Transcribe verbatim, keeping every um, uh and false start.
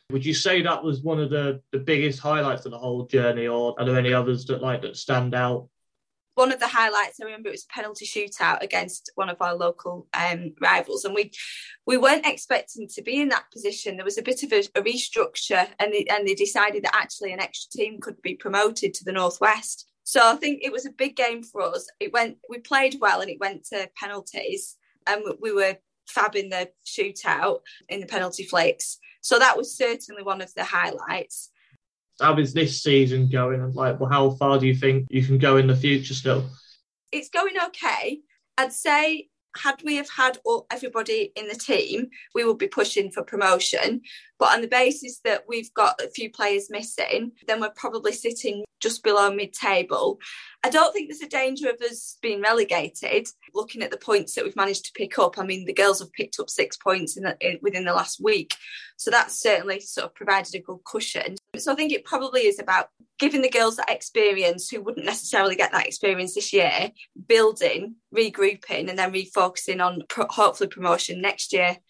Would you say that was one of the, the biggest highlights of the whole journey, or are there any others that like that stand out? One of the highlights, I remember, it was a penalty shootout against one of our local um, rivals, and we we weren't expecting to be in that position. There was a bit of a, a restructure, and they, and they decided that actually an extra team could be promoted to the Northwest. So I think it was a big game for us. It went, we played well, and it went to penalties, and we were fab in the shootout in the penalty flicks. So that was certainly one of the highlights. How is this season going? And like, well, how far do you think you can go in the future still? It's going okay. I'd say had we have had all, everybody in the team, we would be pushing for promotion. But on the basis that we've got a few players missing, then we're probably sitting just below mid-table. I don't think there's a danger of us being relegated. Looking at the points that we've managed to pick up, I mean, the girls have picked up six points in the, in, within the last week. So that's certainly sort of provided a good cushion. So I think it probably is about giving the girls that experience who wouldn't necessarily get that experience this year, building, regrouping, and then refocusing on pro- hopefully promotion next year.